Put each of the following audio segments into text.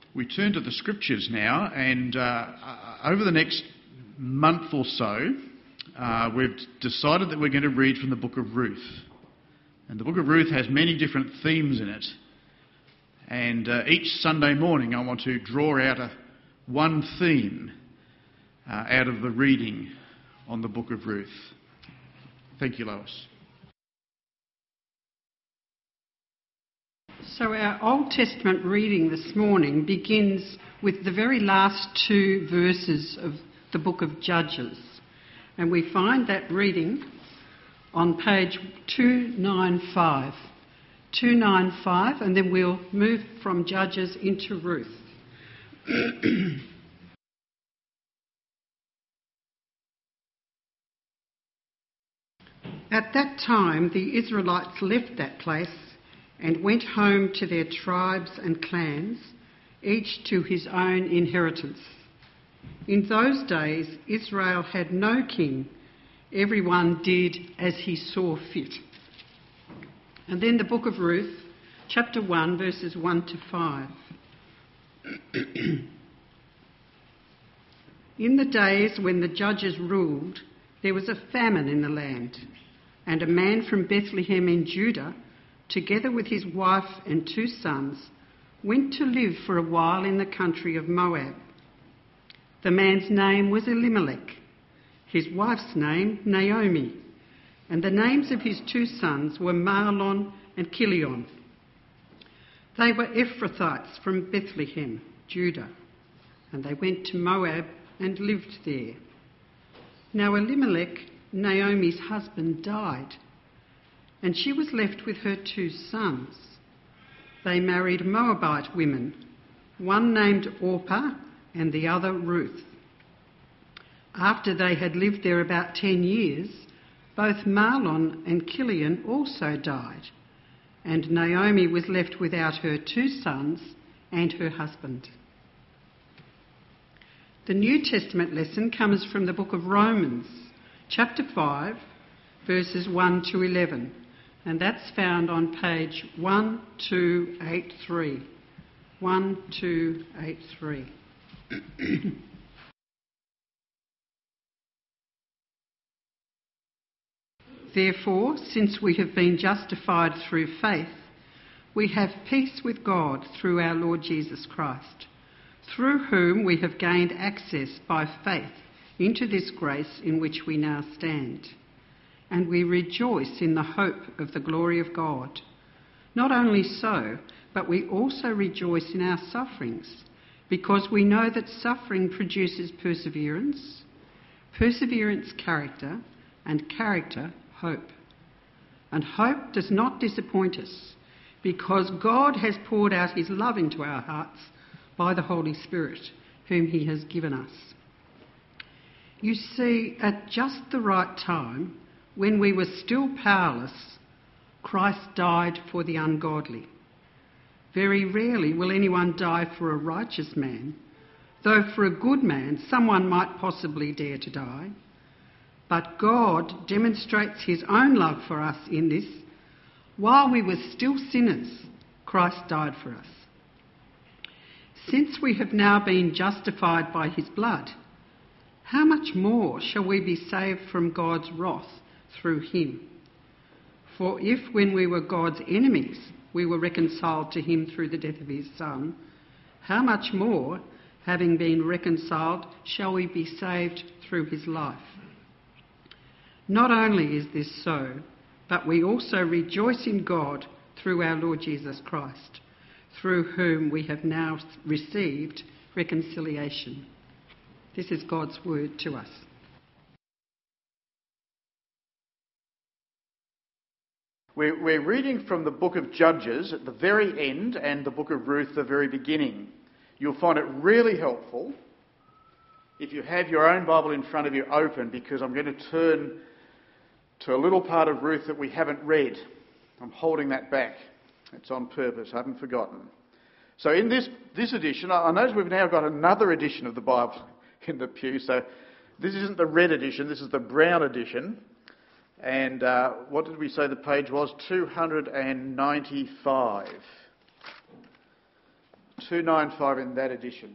We turn to the scriptures now, and over the next month or so, we've decided that we're going to read from the book of Ruth. And the book of Ruth has many different themes in it. And each Sunday morning I want to draw out one theme out of the reading on the book of Ruth. Thank you, Lois. So our Old Testament reading this morning begins with the very last two verses of the book of Judges. And we find that reading on page 295. 295, and then we'll move from Judges into Ruth. At that time, the Israelites left that place and went home to their tribes and clans, each to his own inheritance. In those days, Israel had no king. Everyone did as he saw fit. And then the book of Ruth, chapter 1, verses 1 to 5. In the days when the judges ruled, there was a famine in the land, and a man from Bethlehem in Judah, together with his wife and 2 sons, went to live for a while in the country of Moab. The man's name was Elimelech, his wife's name Naomi, and the names of his 2 sons were Mahlon and Chilion. They were Ephrathites from Bethlehem, Judah, and they went to Moab and lived there. Now Elimelech, Naomi's husband, died, and she was left with her 2 sons. They married Moabite women, one named Orpah and the other Ruth. After they had lived there about 10 years, both Mahlon and Chilion also died, and Naomi was left without her 2 sons and her husband. The New Testament lesson comes from the book of Romans, chapter 5, verses 1 to 11. And that's found on page 1283. 1283. Therefore, since we have been justified through faith, we have peace with God through our Lord Jesus Christ, through whom we have gained access by faith into this grace in which we now stand. And we rejoice in the hope of the glory of God. Not only so, but we also rejoice in our sufferings, because we know that suffering produces perseverance, perseverance character, and character hope. And hope does not disappoint us, because God has poured out his love into our hearts by the Holy Spirit, whom he has given us. You see, at just the right time, when we were still powerless, Christ died for the ungodly. Very rarely will anyone die for a righteous man, though for a good man someone might possibly dare to die. But God demonstrates his own love for us in this: while we were still sinners, Christ died for us. Since we have now been justified by his blood, how much more shall we be saved from God's wrath through him? For if, when we were God's enemies, we were reconciled to him through the death of his Son, how much more, having been reconciled, shall we be saved through his life? Not only is this so, but we also rejoice in God through our Lord Jesus Christ, through whom we have now received reconciliation. This is God's word to us. We're reading from the book of Judges at the very end and the book of Ruth the very beginning. You'll find it really helpful if you have your own Bible in front of you open, because I'm going to turn to a little part of Ruth that we haven't read. I'm holding that back. It's on purpose. I haven't forgotten. So in this edition, I notice we've now got another edition of the Bible in the pew. So this isn't the red edition, this is the brown edition. And what did we say the page was? 295. 295 in that edition.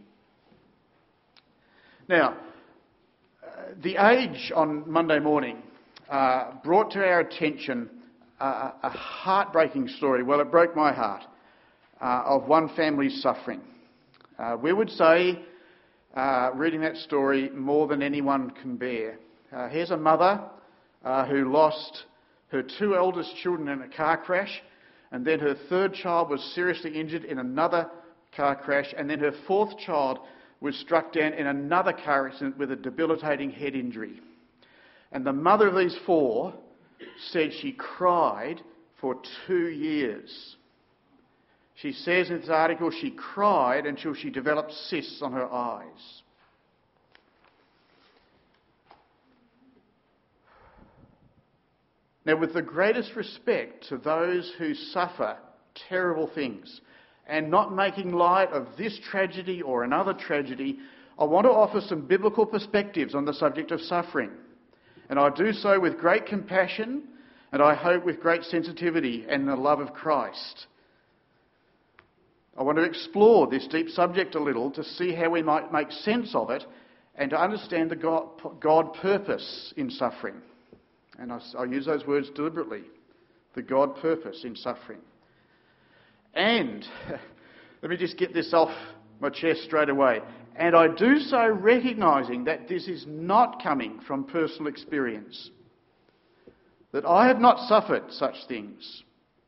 Now, The Age on Monday morning brought to our attention a heartbreaking story. Well, it broke my heart, of one family's suffering. We would say, reading that story, more than anyone can bear. Here's a mother who lost her two eldest children in a car crash, and then her third child was seriously injured in another car crash, and then her fourth child was struck down in another car accident with a debilitating head injury. And the mother of these four said she cried for 2 years. She says in this article she cried until she developed cysts on her eyes. Now, with the greatest respect to those who suffer terrible things, and not making light of this tragedy or another tragedy, I want to offer some biblical perspectives on the subject of suffering. And I do so with great compassion, and I hope with great sensitivity and the love of Christ. I want to explore this deep subject a little to see how we might make sense of it and to understand the God purpose in suffering. And I use those words deliberately. The God purpose in suffering. And, let me just get this off my chest straight away. And I do so recognising that this is not coming from personal experience. That I have not suffered such things.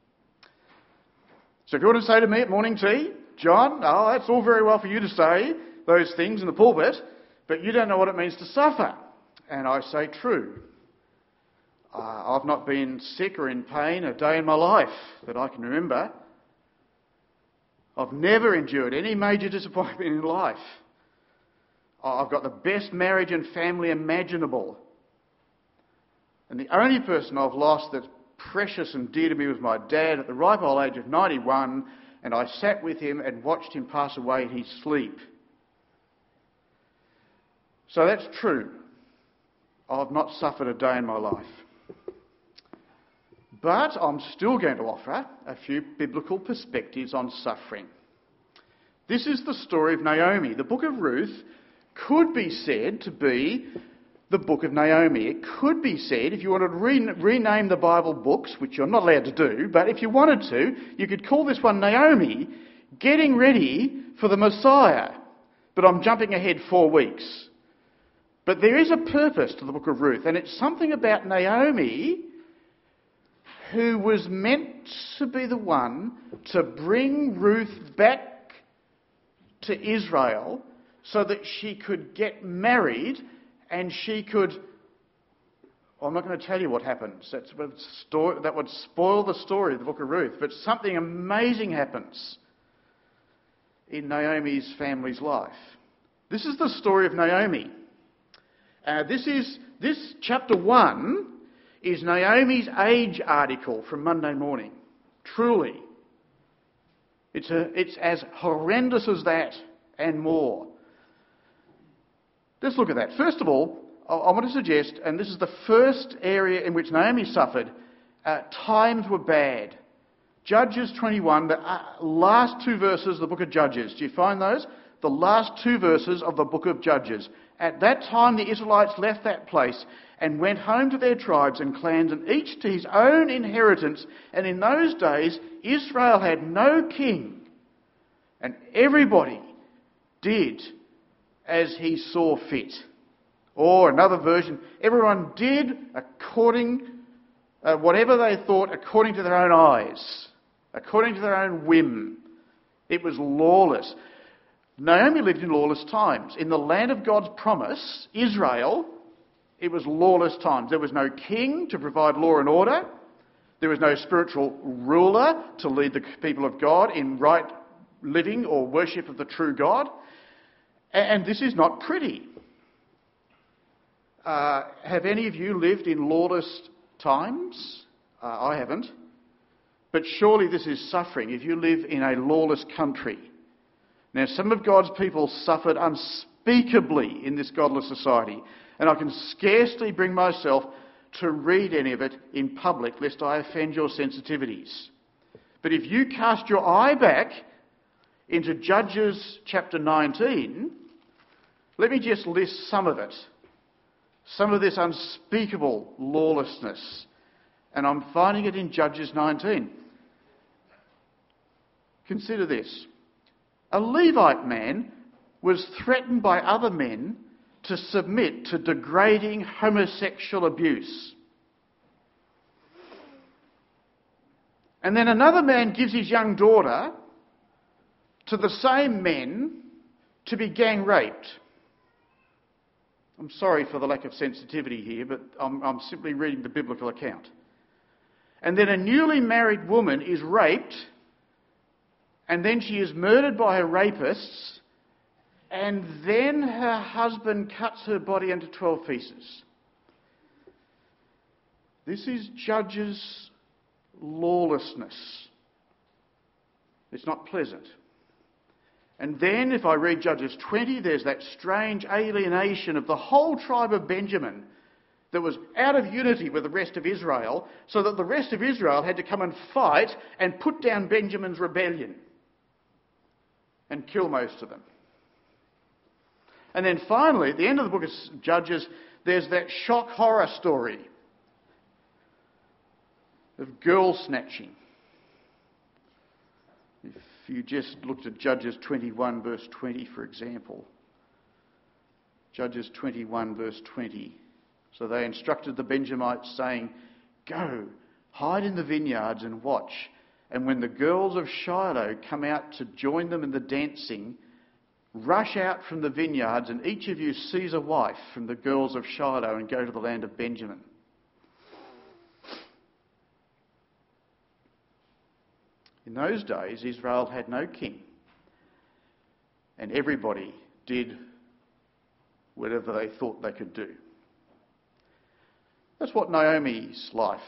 So if you want to say to me at morning tea, John, oh, that's all very well for you to say those things in the pulpit, but you don't know what it means to suffer. And I say, true. I've not been sick or in pain a day in my life that I can remember. I've never endured any major disappointment in life. I've got the best marriage and family imaginable. And the only person I've lost that's precious and dear to me was my dad at the ripe old age of 91, and I sat with him and watched him pass away in his sleep. So that's true. I've not suffered a day in my life. But I'm still going to offer a few biblical perspectives on suffering. This is the story of Naomi. The book of Ruth could be said to be the book of Naomi. It could be said, if you wanted to rename the Bible books, which you're not allowed to do, but if you wanted to, you could call this one Naomi, getting ready for the Messiah. But I'm jumping ahead 4 weeks. But there is a purpose to the book of Ruth, and it's something about Naomi, who was meant to be the one to bring Ruth back to Israel so that she could get married and she could... I'm not going to tell you what happens. That would spoil the story of the book of Ruth. But something amazing happens in Naomi's family's life. This is the story of Naomi. This chapter 1 is Naomi's age article from Monday morning. Truly. It's as horrendous as that and more. Let's look at that. First of all, I want to suggest, and this is the first area in which Naomi suffered, times were bad. Judges 21, the last 2 verses of the book of Judges. Do you find those? The last 2 verses of the book of Judges. At that time the Israelites left that place and went home to their tribes and clans, and each to his own inheritance. And in those days Israel had no king, and everybody did as he saw fit. Or another version, everyone did whatever they thought according to their own eyes, according to their own whim. It was lawless. Naomi lived in lawless times. In the land of God's promise, Israel, it was lawless times. There was no king to provide law and order. There was no spiritual ruler to lead the people of God in right living or worship of the true God. And this is not pretty. Have any of you lived in lawless times? I haven't. But surely this is suffering if you live in a lawless country. Now, some of God's people suffered unspeakably in this godless society, and I can scarcely bring myself to read any of it in public, lest I offend your sensitivities. But if you cast your eye back into Judges chapter 19, let me just list some of it. Some of this unspeakable lawlessness. And I'm finding it in Judges 19. Consider this. A Levite man was threatened by other men to submit to degrading homosexual abuse. And then another man gives his young daughter to the same men to be gang raped. I'm sorry for the lack of sensitivity here, but I'm simply reading the biblical account. And then a newly married woman is raped, and then she is murdered by her rapists, and then her husband cuts her body into 12 pieces. This is Judges' lawlessness. It's not pleasant. And then, if I read Judges 20, there's that strange alienation of the whole tribe of Benjamin that was out of unity with the rest of Israel, so that the rest of Israel had to come and fight and put down Benjamin's rebellion and kill most of them. And then finally, at the end of the book of Judges, there's that shock horror story of girl snatching. If you just looked at Judges 21 verse 20, for example. Judges 21 verse 20. So they instructed the Benjamites, saying, "Go, hide in the vineyards and watch. And when the girls of Shiloh come out to join them in the dancing, rush out from the vineyards, and each of you seize a wife from the girls of Shiloh and go to the land of Benjamin." In those days, Israel had no king, and everybody did whatever they thought they could do. That's what Naomi's life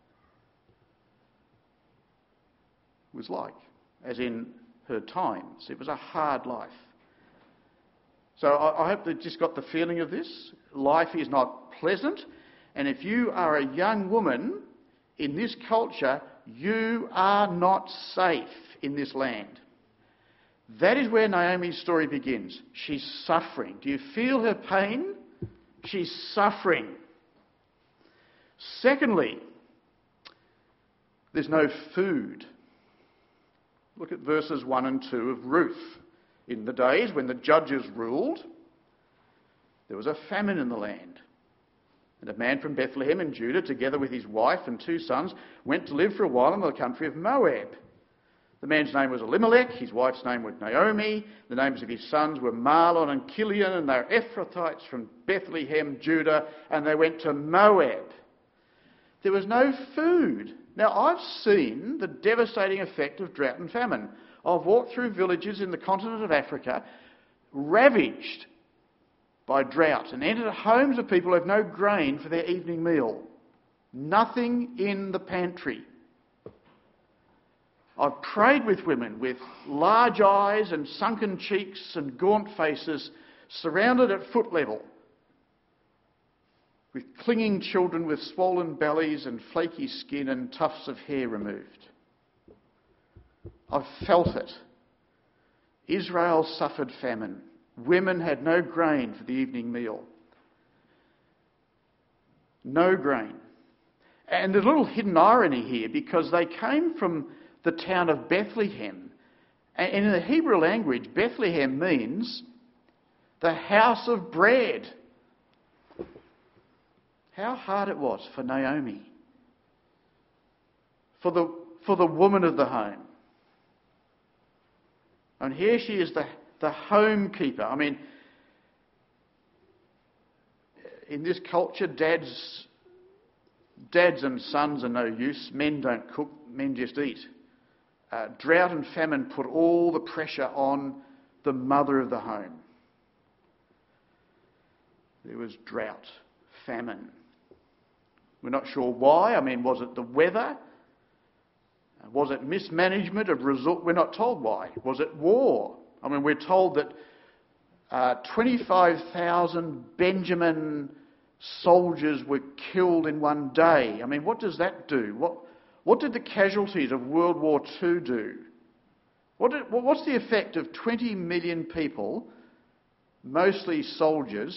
was like, as in her times. It was a hard life. So I hope they've just got the feeling of this. Life is not pleasant, and if you are a young woman in this culture, you are not safe in this land. That is where Naomi's story begins. She's suffering. Do you feel her pain? She's suffering. Secondly, there's no food. Look at verses 1 and 2 of Ruth. In the days when the judges ruled, there was a famine in the land. And a man from Bethlehem in Judah, together with his wife and 2 sons, went to live for a while in the country of Moab. The man's name was Elimelech, his wife's name was Naomi, the names of his sons were Mahlon and Chilion, and they were Ephrathites from Bethlehem, Judah, and they went to Moab. There was no food. Now, I've seen the devastating effect of drought and famine. I've walked through villages in the continent of Africa, ravaged by drought, and entered homes of people who have no grain for their evening meal. Nothing in the pantry. I've prayed with women with large eyes and sunken cheeks and gaunt faces, surrounded at foot level, with clinging children with swollen bellies and flaky skin and tufts of hair removed. I've felt it. Israel suffered famine. Women had no grain for the evening meal. No grain. And there's a little hidden irony here, because they came from the town of Bethlehem. And in the Hebrew language, Bethlehem means the house of bread. How hard it was for Naomi, for the woman of the home. And here she is, the home keeper. I mean, in this culture, dads and sons are no use. Men don't cook, men just eat. Drought and famine put all the pressure on the mother of the home. There was drought, famine. We're not sure why. I mean, was it the weather? Was it mismanagement of resource? We're not told why. Was it war? I mean, we're told that 25,000 Benjamin soldiers were killed in one day. I mean, what does that do? What did the casualties of World War II do What's the effect of 20 million people, mostly soldiers,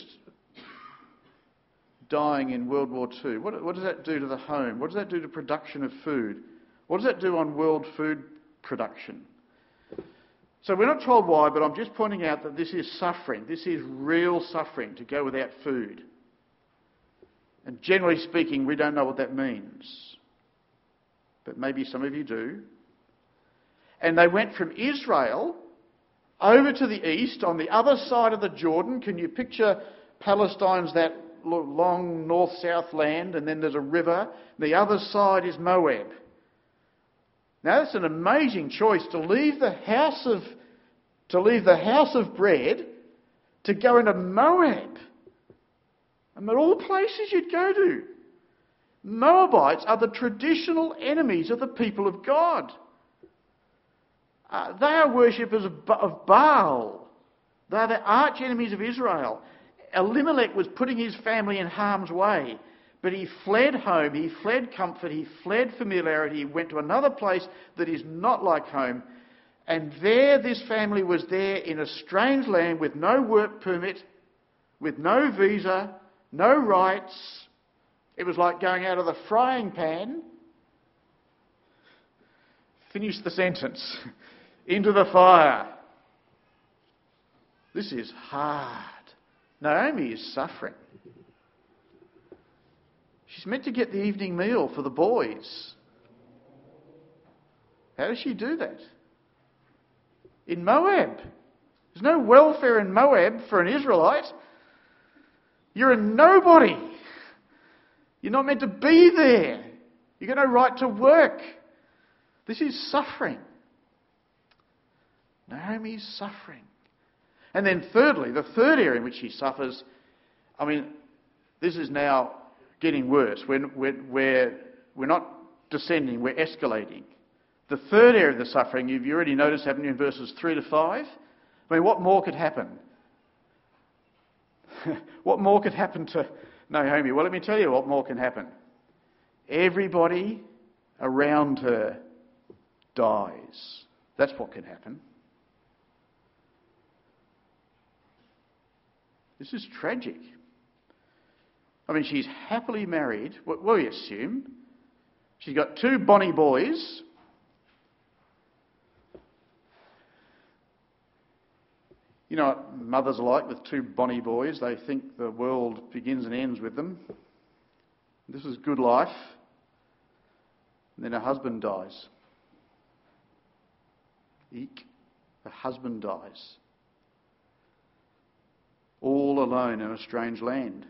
dying in World War II? What does that do to the home? What does that do to production of food? What does that do on world food production? So we're not told why, but I'm just pointing out that this is suffering. This is real suffering, to go without food. And generally speaking, we don't know what that means. But maybe some of you do. And they went from Israel over to the east, on the other side of the Jordan. Can you picture Palestine's that long north-south land, and then there's a river. The other side is Moab. Now that's an amazing choice, to leave the house of bread to go into Moab. I mean, all places you'd go to. Moabites are the traditional enemies of the people of God. They are worshippers of Baal. They are the arch enemies of Israel. Elimelech was putting his family in harm's way, but he fled home, he fled comfort, he fled familiarity, he went to another place that is not like home, and there this family was there in a strange land with no work permit, with no visa, no rights. It was like going out of the frying pan, finish the sentence, into the fire. This is hard. Naomi is suffering. She's meant to get the evening meal for the boys. How does she do that? In Moab. There's no welfare in Moab for an Israelite. You're a nobody. You're not meant to be there. You've got no right to work. This is suffering. Naomi's suffering. And then thirdly, the third area in which she suffers, I mean, this is now getting worse. We're not descending, we're escalating. The third area of the suffering, you've already noticed, happening in verses 3 to 5. I mean, what more could happen? What more could happen to Naomi? Well, let me tell you what more can happen. Everybody around her dies. That's what can happen. This is tragic. I mean, she's happily married. What we assume? She's got 2 bonny boys. You know what mothers are like with 2 bonny boys? They think the world begins and ends with them. This is good life. And then her husband dies. Eek. Her husband dies. All alone in a strange land.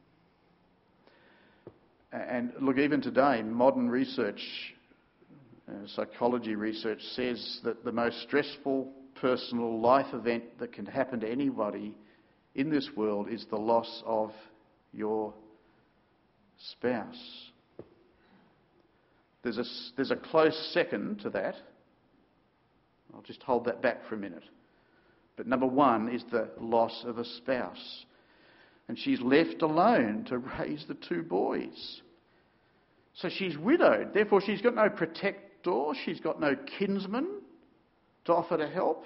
And look, even today, modern research, psychology research says that the most stressful personal life event that can happen to anybody in this world is the loss of your spouse. There's a close second to that. I'll just hold that back for a minute. But number 1 is the loss of a spouse. And she's left alone to raise the 2 boys. So she's widowed. Therefore, she's got no protector. She's got no kinsman to offer to help.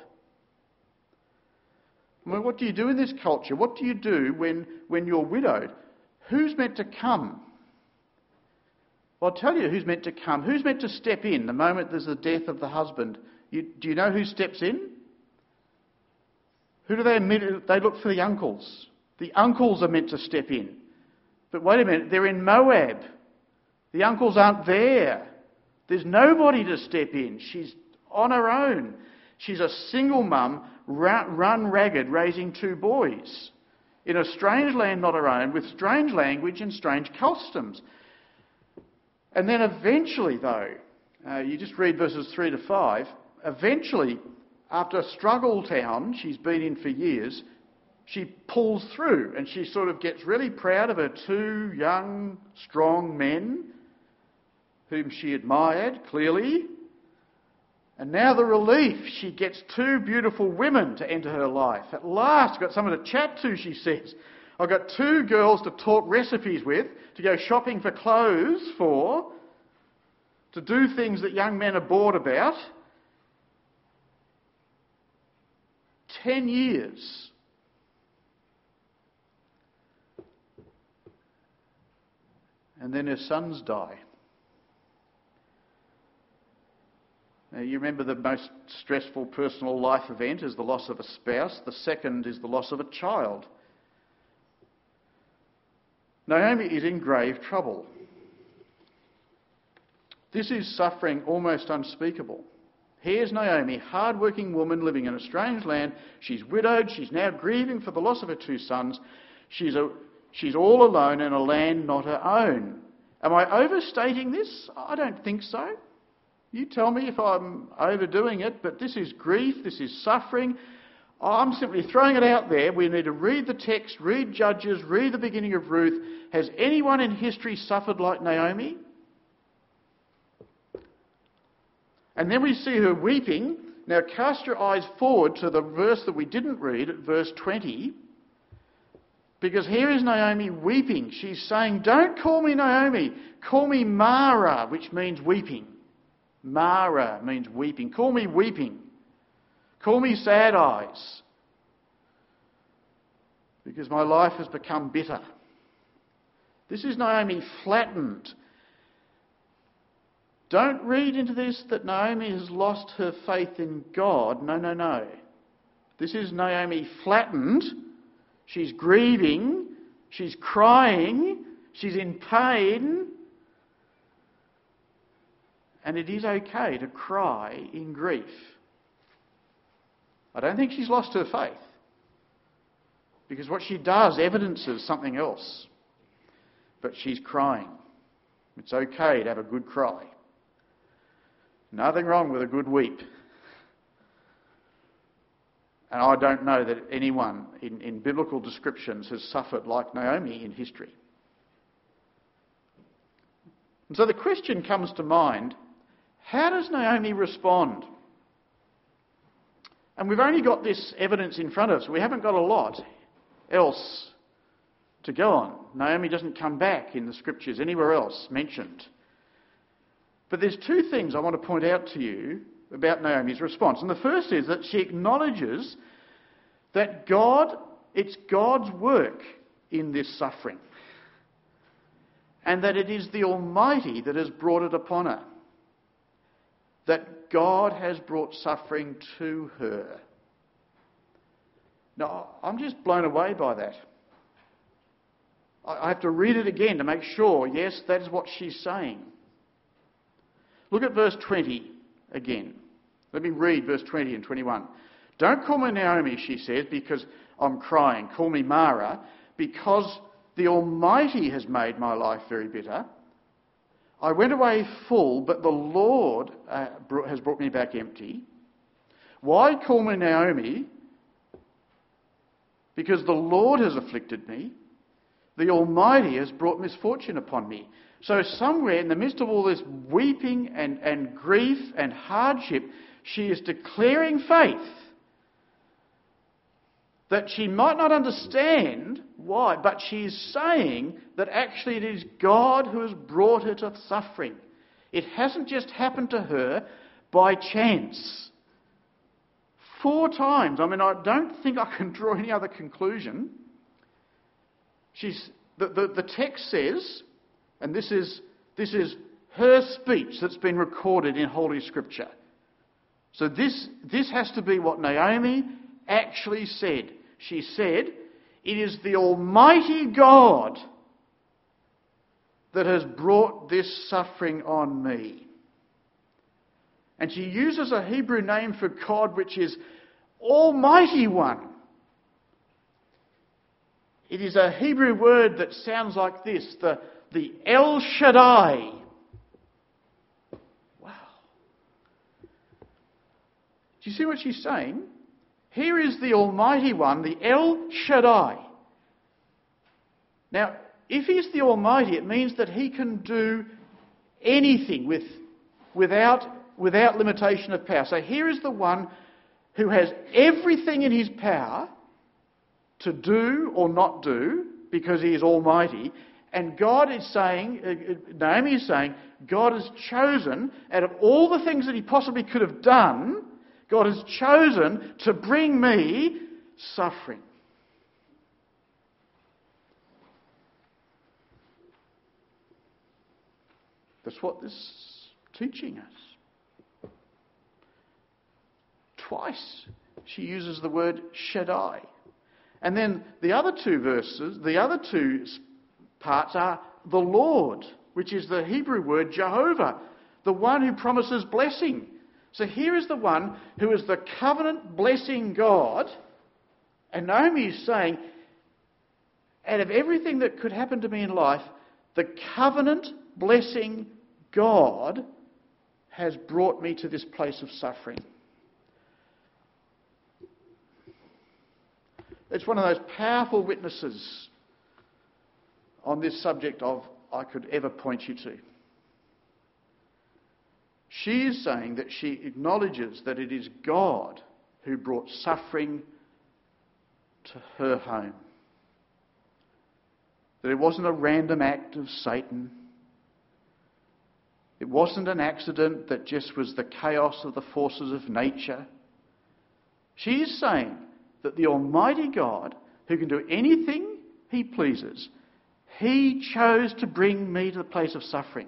I mean, what do you do in this culture? What do you do when you're widowed? Who's meant to come? Well, I'll tell you who's meant to come. Who's meant to step in the moment there's the death of the husband? Do you know who steps in? Who do they admit? They look for the uncles. The uncles are meant to step in. But wait a minute, they're in Moab. The uncles aren't there. There's nobody to step in. She's on her own. She's a single mum, run ragged, raising 2 boys. In a strange land not her own, with strange language and strange customs. And then eventually, though, you just read verses 3 to 5, eventually, after a struggle town she's been in for years, she pulls through and she sort of gets really proud of her 2 young, strong men whom she admired, clearly. And now the relief, she gets 2 beautiful women to enter her life. At last, I've got someone to chat to, she says. I've got 2 girls to talk recipes with, to go shopping for clothes for, to do things that young men are bored about. 10 years. And then her sons die. Now, you remember the most stressful personal life event is the loss of a spouse. The second is the loss of a child. Naomi is in grave trouble. This is suffering almost unspeakable. Here's Naomi, hard-working woman living in a strange land. She's widowed. She's now grieving for the loss of her two sons. She's all alone in a land not her own. Am I overstating this? I don't think so. You tell me if I'm overdoing it, but this is grief, this is suffering. I'm simply throwing it out there. We need to read the text, read Judges, read the beginning of Ruth. Has anyone in history suffered like Naomi? And then we see her weeping. Now cast your eyes forward to the verse that we didn't read, at verse 20. Because here is Naomi weeping. She's saying, don't call me Naomi, call me Mara, which means weeping. Mara means weeping. Call me weeping. Call me sad eyes. Because my life has become bitter. This is Naomi flattened. Don't read into this that Naomi has lost her faith in God. No, no, no. This is Naomi flattened. She's grieving. She's crying. She's in pain. And it is okay to cry in grief. I don't think she's lost her faith. Because what she does evidences something else. But she's crying. It's okay to have a good cry. Nothing wrong with a good weep. And I don't know that anyone in biblical descriptions has suffered like Naomi in history. And so the question comes to mind, how does Naomi respond? And we've only got this evidence in front of us. We haven't got a lot else to go on. Naomi doesn't come back in the scriptures anywhere else mentioned. But there's two things I want to point out to you about Naomi's response. And the first is that she acknowledges that it's God's work in this suffering. And that it is the Almighty that has brought it upon her. That God has brought suffering to her. Now, I'm just blown away by that. I have to read it again to make sure, yes, that is what she's saying. Look at verse 20 again. Let me read verse 20 and 21. Don't call me Naomi, she says, because I'm crying. Call me Mara, because the Almighty has made my life very bitter. I went away full, but the Lord has brought me back empty. Why call me Naomi? Because the Lord has afflicted me. The Almighty has brought misfortune upon me. So somewhere in the midst of all this weeping and grief and hardship, she is declaring faith that she might not understand why, but she is saying that actually it is God who has brought her to suffering. It hasn't just happened to her by chance. 4 times. I mean, I don't think I can draw any other conclusion. The text says, and this is her speech that's been recorded in Holy Scripture. So this has to be what Naomi actually said. She said, it is the Almighty God that has brought this suffering on me. And she uses a Hebrew name for God which is Almighty One. It is a Hebrew word that sounds like this, the El Shaddai. Wow. Do you see what she's saying? Here is the Almighty One, the El Shaddai. Now, if He's the Almighty, it means that He can do anything without limitation of power. So here is the one who has everything in His power to do or not do, because He is Almighty. And God is saying, Naomi is saying, God has chosen, out of all the things that He possibly could have done, God has chosen to bring me suffering. That's what this is teaching us. Twice she uses the word Shaddai. And then the other two verses, the other two parts are the Lord, which is the Hebrew word Jehovah, the one who promises blessing. So here is the one who is the covenant blessing God. And Naomi is saying, out of everything that could happen to me in life, the covenant blessing God has brought me to this place of suffering. It's one of those powerful witnesses on this subject of I could ever point you to. She is saying that she acknowledges that it is God who brought suffering to her home. That it wasn't a random act of Satan. It wasn't an accident that just was the chaos of the forces of nature. She is saying that the Almighty God, who can do anything He pleases, He chose to bring me to the place of suffering.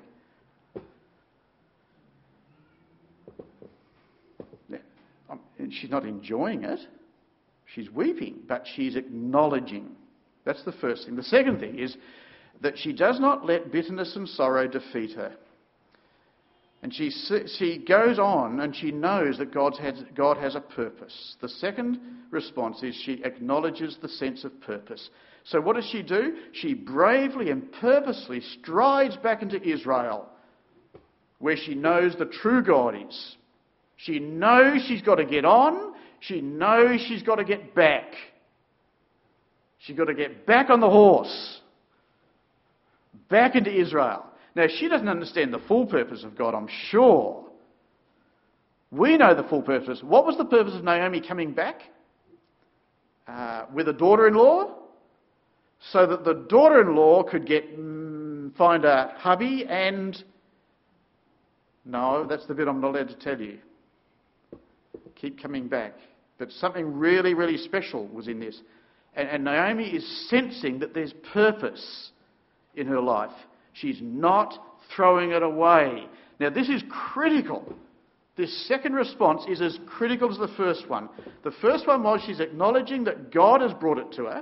And she's not enjoying it. She's weeping, but she's acknowledging. That's the first thing. The second thing is that she does not let bitterness and sorrow defeat her. And she goes on and she knows that God has a purpose. The second response is she acknowledges the sense of purpose. So what does she do? She bravely and purposely strides back into Israel, where she knows the true God is. She knows she's got to get on. She knows she's got to get back. She's got to get back on the horse. Back into Israel. Now, she doesn't understand the full purpose of God, I'm sure. We know the full purpose. What was the purpose of Naomi coming back? With a daughter-in-law? So that the daughter-in-law could find a hubby and... No, that's the bit I'm not allowed to tell you. Keep coming back. But something really, really special was in this. And Naomi is sensing that there's purpose in her life. She's not throwing it away. Now, this is critical. This second response is as critical as the first one. The first one was she's acknowledging that God has brought it to her.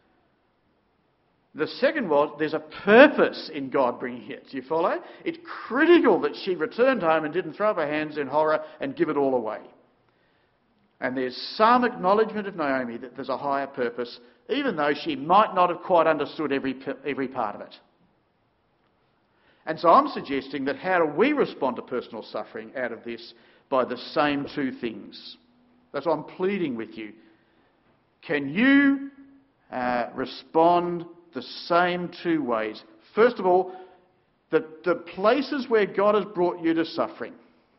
The second was there's a purpose in God bringing it. Do you follow? It's critical that she returned home and didn't throw up her hands in horror and give it all away. And there's some acknowledgement of Naomi that there's a higher purpose, even though she might not have quite understood every part of it. And so I'm suggesting that how do we respond to personal suffering out of this? By the same two things. That's what I'm pleading with you. Can you respond the same two ways? First of all, the places where God has brought you to suffering.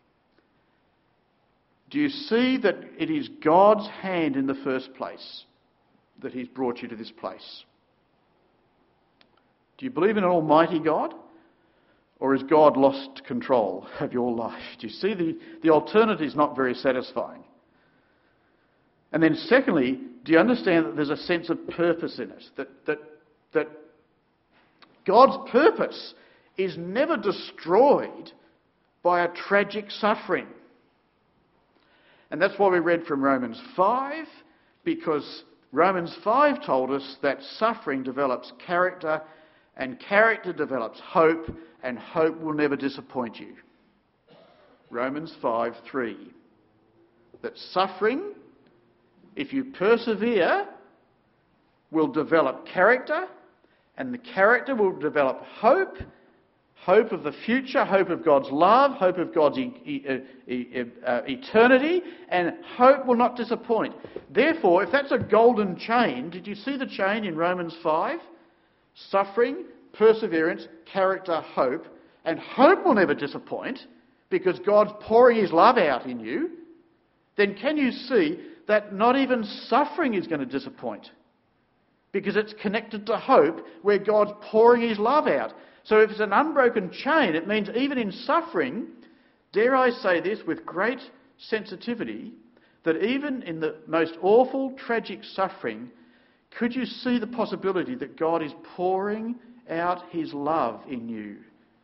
Do you see that it is God's hand in the first place that He's brought you to this place? Do you believe in an almighty God? Or has God lost control of your life? Do you see the alternative is not very satisfying? And then secondly, do you understand that there's a sense of purpose in it? That God's purpose is never destroyed by a tragic suffering. And that's why we read from Romans 5, because Romans 5 told us that suffering develops character, and character develops hope, and hope will never disappoint you. Romans 5:3. That suffering, if you persevere, will develop character, and the character will develop hope, hope of the future, hope of God's love, hope of God's eternity, and hope will not disappoint. Therefore, if that's a golden chain, did you see the chain in Romans 5? Suffering, perseverance, character, hope, and hope will never disappoint because God's pouring His love out in you. Then can you see that not even suffering is going to disappoint because it's connected to hope where God's pouring His love out. So if it's an unbroken chain, it means even in suffering, dare I say this with great sensitivity, that even in the most awful, tragic suffering, could you see the possibility that God is pouring out his love in you,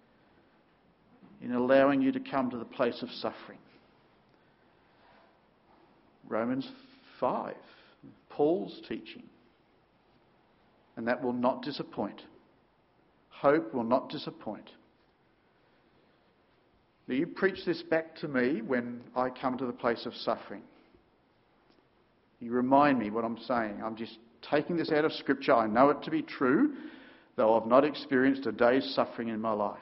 in allowing you to come to the place of suffering? Romans 5, Paul's teaching. And that will not disappoint. Hope will not disappoint. Now, you preach this back to me when I come to the place of suffering. You remind me what I'm saying. I'm just taking this out of Scripture. I know it to be true, though I've not experienced a day's suffering in my life.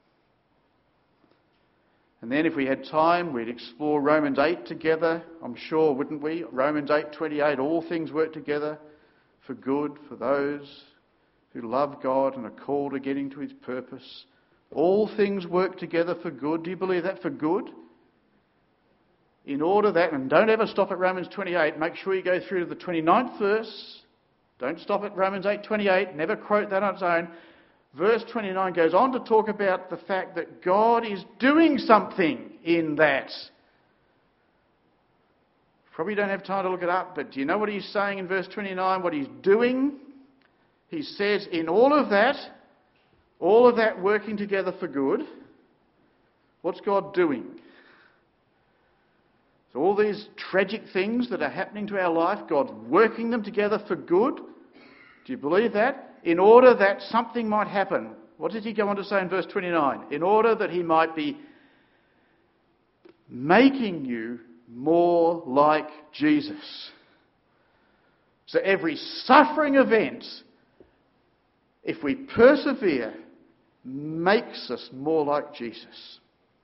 And then if we had time, we'd explore Romans 8 together, I'm sure, wouldn't we? Romans 8:28, all things work together for good for those who love God and are called to getting to his purpose. All things work together for good. Do you believe that? For good? In order that, and don't ever stop at Romans 28, make sure you go through to the 29th verse. Don't stop at Romans 8:28, never quote that on its own. Verse 29 goes on to talk about the fact that God is doing something in that. Probably don't have time to look it up, but do you know what he's saying in verse 29, what he's doing? He says, in all of that working together for good, what's God doing? So all these tragic things that are happening to our life, God's working them together for good. Do you believe that? In order that something might happen. What does he go on to say in verse 29? In order that he might be making you more like Jesus. So every suffering event, if we persevere, makes us more like Jesus.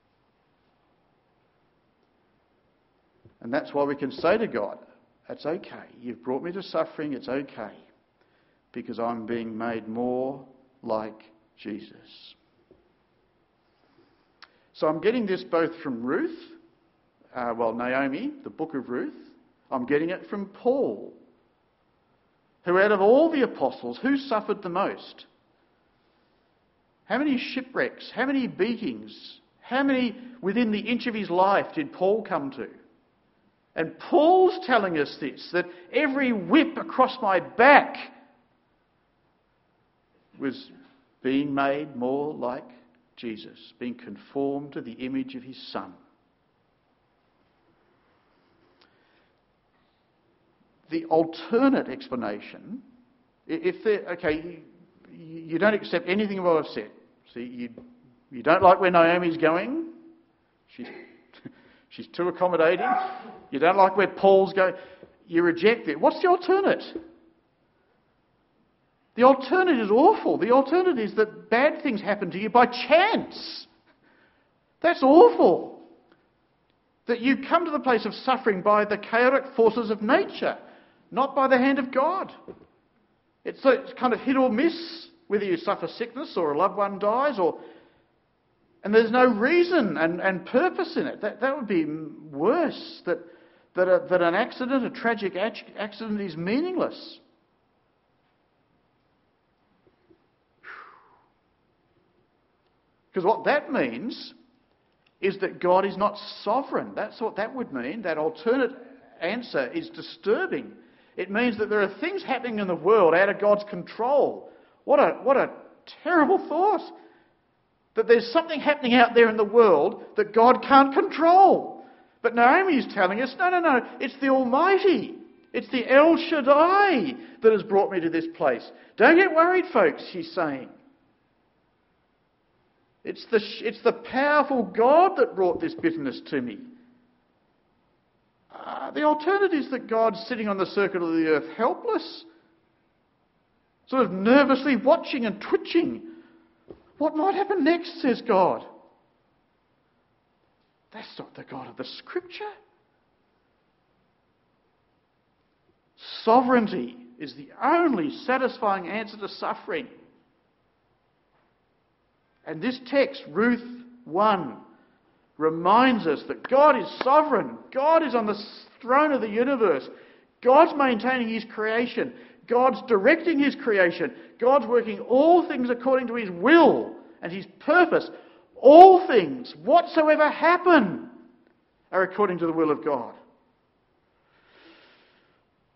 And that's why we can say to God, it's okay. You've brought me to suffering, it's okay. Because I'm being made more like Jesus. So I'm getting this both from Ruth, Naomi, the book of Ruth. I'm getting it from Paul, who out of all the apostles, who suffered the most? How many shipwrecks, how many beatings, how many within the inch of his life did Paul come to? And Paul's telling us this, that every whip across my back was being made more like Jesus, being conformed to the image of his Son. The alternate explanation, you don't accept anything of what I've said. See, you don't like where Naomi's going. She's too accommodating. You don't like where Paul's going. You reject it. What's the alternate? The alternate is awful. The alternate is that bad things happen to you by chance. That's awful. That you come to the place of suffering by the chaotic forces of nature, not by the hand of God. It's kind of hit or miss, whether you suffer sickness or a loved one dies, and there's no reason and purpose in it. That would be worse, that an accident, a tragic accident, is meaningless. Because what that means is that God is not sovereign. That's what that would mean. That alternate answer is disturbing. It means that there are things happening in the world out of God's control. What a terrible thought. That there's something happening out there in the world that God can't control. But Naomi is telling us, no, it's the Almighty. It's the El Shaddai that has brought me to this place. Don't get worried, folks, she's saying. It's the powerful God that brought this bitterness to me. The alternative is that God's sitting on the circuit of the earth helpless, sort of nervously watching and twitching. What might happen next, says God. That's not the God of the Scripture. Sovereignty is the only satisfying answer to suffering. And this text, Ruth 1, reminds us that God is sovereign. God is on the throne of the universe. God's maintaining his creation. God's directing his creation. God's working all things according to his will and his purpose. All things, whatsoever happen, are according to the will of God.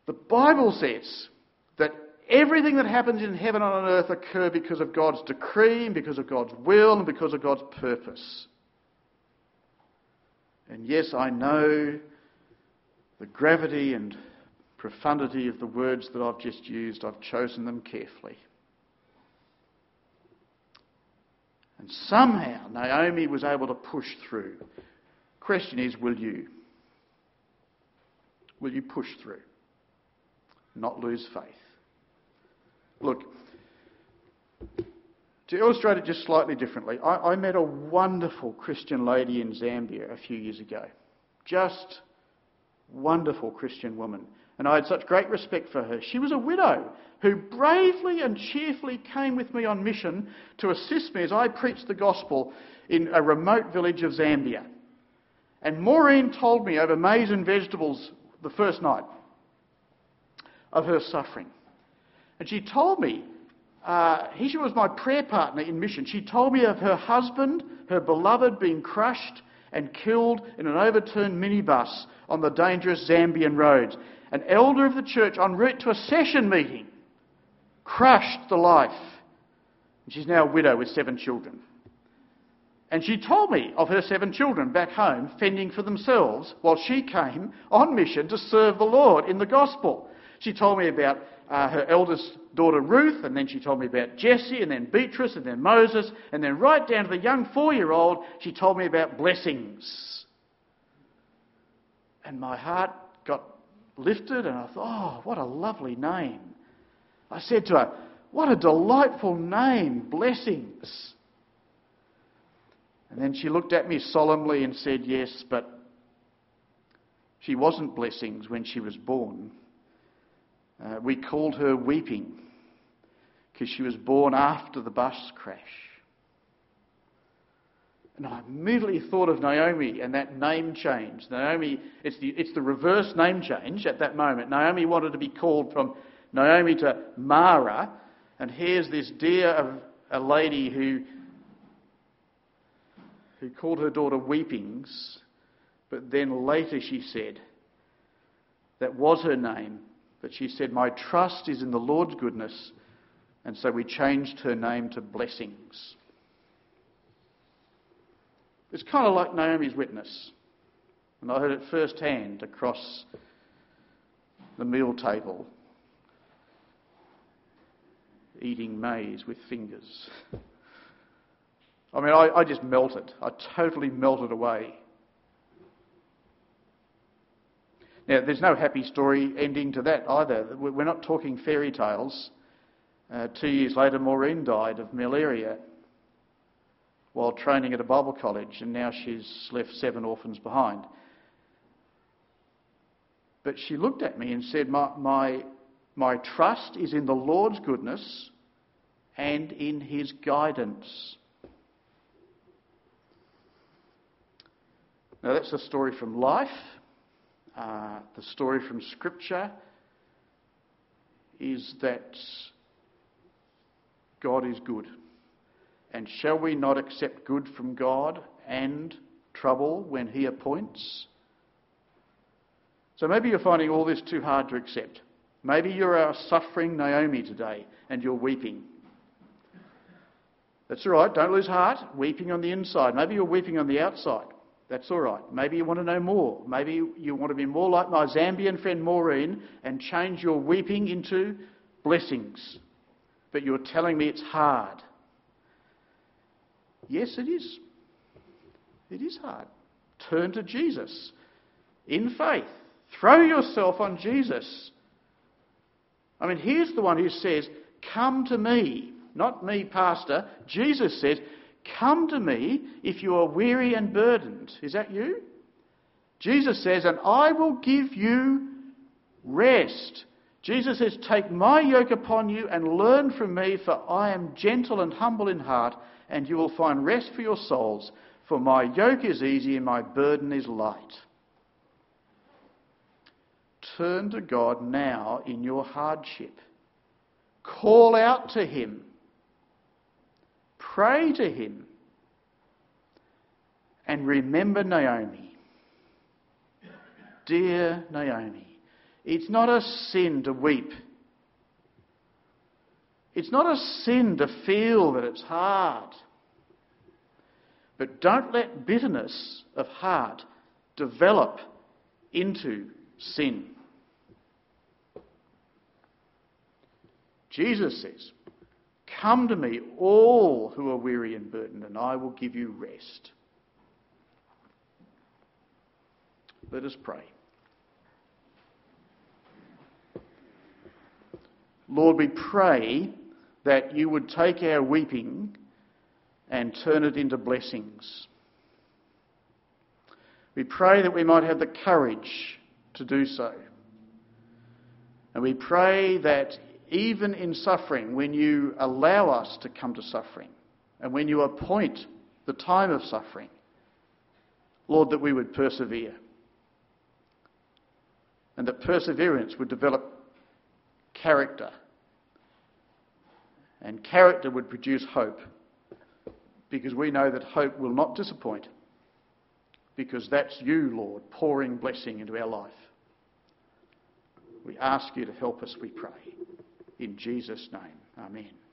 The Bible says that everything that happens in heaven and on earth occur because of God's decree and because of God's will and because of God's purpose. And yes, I know the gravity and profundity of the words that I've just used. I've chosen them carefully. And somehow Naomi was able to push through. Question is, will you? Will you push through? Not lose faith. Look, to illustrate it just slightly differently, I met a wonderful Christian lady in Zambia a few years ago. Just wonderful Christian woman. And I had such great respect for her. She was a widow who bravely and cheerfully came with me on mission to assist me as I preached the gospel in a remote village of Zambia. And Maureen told me over maize and vegetables the first night of her suffering. And she told me, she was my prayer partner in mission. She told me of her husband, her beloved, being crushed and killed in an overturned minibus on the dangerous Zambian roads. An elder of the church en route to a session meeting crushed the life. And she's now a widow with 7 children. And she told me of her 7 children back home fending for themselves while she came on mission to serve the Lord in the gospel. She told me about her eldest daughter Ruth, and then she told me about Jessie, and then Beatrice, and then Moses, and then right down to the young 4-year-old, she told me about blessings. And my heart got lifted, and I thought, oh, what a lovely name. I said to her, what a delightful name, Blessings. And then she looked at me solemnly and said, yes, but she wasn't Blessings when she was born. We called her Weeping because she was born after the bus crash. And I immediately thought of Naomi and that name change. Naomi, it's the reverse name change at that moment. Naomi wanted to be called from Naomi to Mara, and here's this dear of a lady who called her daughter Weepings, but then later she said, that was her name, but she said, my trust is in the Lord's goodness, and so we changed her name to Blessings. It's kind of like Naomi's witness, and I heard it firsthand across the meal table, eating maize with fingers. I mean, I just melted. I totally melted away. Now, there's no happy story ending to that either. We're not talking fairy tales. 2 years later, Maureen died of malaria while training at a Bible college, and now she's left 7 orphans behind. But she looked at me and said, my trust is in the Lord's goodness and in his guidance. Now, that's a story from life. The story from Scripture is that God is good. And shall we not accept good from God and trouble when he appoints? So maybe you're finding all this too hard to accept. Maybe you're a suffering Naomi today and you're weeping. That's all right, don't lose heart. Weeping on the inside. Maybe you're weeping on the outside. That's all right. Maybe you want to know more. Maybe you want to be more like my Zambian friend Maureen and change your weeping into blessings. But you're telling me it's hard. Yes, it is. It is hard. Turn to Jesus in faith. Throw yourself on Jesus. I mean, here's the one who says, come to me. Not me, pastor. Jesus says, come to me if you are weary and burdened. Is that you? Jesus says, and I will give you rest. Jesus says, take my yoke upon you and learn from me, for I am gentle and humble in heart, and you will find rest for your souls. For my yoke is easy and my burden is light. Turn to God now in your hardship. Call out to him. Pray to him. And remember Naomi. Dear Naomi, It's not a sin to weep. It's not a sin to feel that it's hard. But don't let bitterness of heart develop into sin. Jesus says, "Come to me, all who are weary and burdened, and I will give you rest." Let us pray. Lord, we pray that you would take our weeping and turn it into blessings. We pray that we might have the courage to do so. And we pray that even in suffering, when you allow us to come to suffering, and when you appoint the time of suffering, Lord, that we would persevere. And that perseverance would develop character. And character would produce hope. Because we know that hope will not disappoint. Because that's you, Lord, pouring blessing into our life. We ask you to help us, we pray. In Jesus' name, amen.